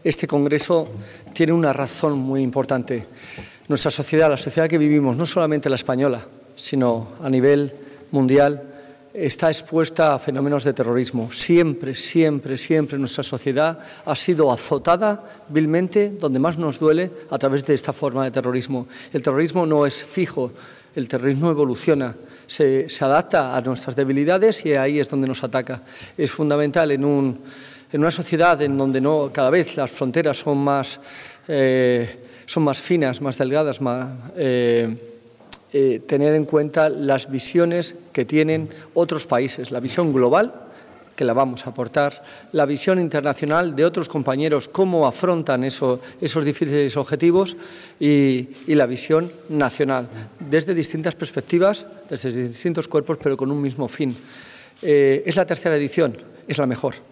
este congreso tiene una razón muy importante. Nuestra sociedad, la sociedad que vivimos, no solamente la española, sino a nivel mundial, está expuesta a fenómenos de terrorismo. Siempre nuestra sociedad ha sido azotada vilmente, donde más nos duele, a través de esta forma de terrorismo. El terrorismo no es fijo, el terrorismo evoluciona, se adapta a nuestras debilidades y ahí es donde nos ataca. Es fundamental en una sociedad en donde cada vez las fronteras son más finas, más delgadas, tener en cuenta las visiones que tienen otros países, la visión global, que la vamos a aportar, la visión internacional de otros compañeros, cómo afrontan esos difíciles objetivos y la visión nacional, desde distintas perspectivas, desde distintos cuerpos, pero con un mismo fin. Es la tercera edición, es la mejor.